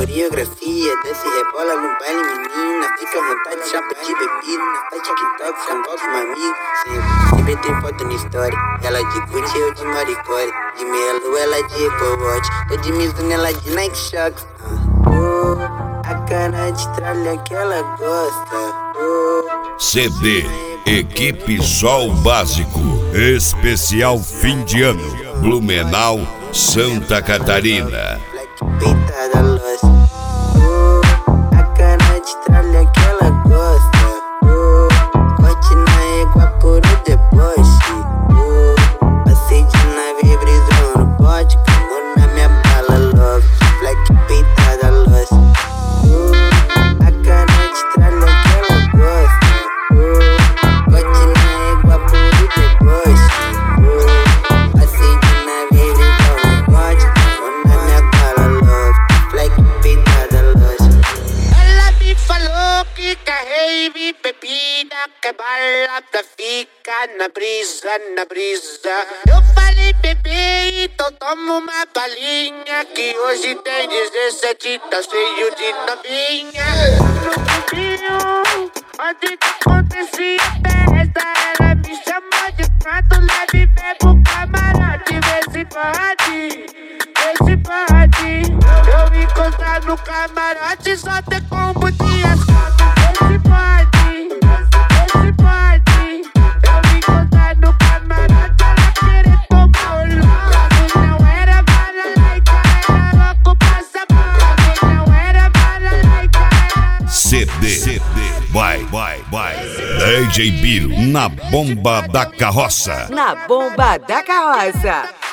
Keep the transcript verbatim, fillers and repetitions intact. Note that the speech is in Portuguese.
coreografia, desce e rebola no baile, menina. Fica à vontade, chapa de bebida. Faz TikTok, samba com amigos. Sempre, sempre tem foto na história. Ela de Gucci, eu de Maricore. De Melo, ela de Apple Watch. Tô de Mizuno, ela de Nike Shox. Oh, a cara de tralha que ela gosta. Oh, C D Equipe Sol Básico Especial Fim de Ano, Blumenau, Santa Catarina. Peitada lost. Oh, a cara de tralha que ela gosta. Oh, corte na égua por o deboche. Oh, passei de nave brisou no pote. Camou na minha bala love. Black peitada lost. Oh, a cara de tralha que ela gosta. Oh, corte na égua por o deboche. Oh, passei de nave brisou no pote. Camou na minha bala love. Black peitada lost. Ela me falou que quer rave, bebida, que balada fica na brisa, na brisa. Eu falei, bebê, então toma uma balinha, que hoje tem dezessete, tá cheio de novinha. Bebinho, onde que acontecia a festa? Ela me chamou de canto, leve, bebo camarote, vê se pode, vê se pode. Eu encostar no camarote, só ter combo de assalto. Vê se pode, vê se pode. Eu encostar no camarote, ela querer tomar o logo. Não era bala laica, era louco passa mal. Não era bala laica, era C D Vai, vai, vai D J Biro na bomba da carroça. Na bomba da carroça.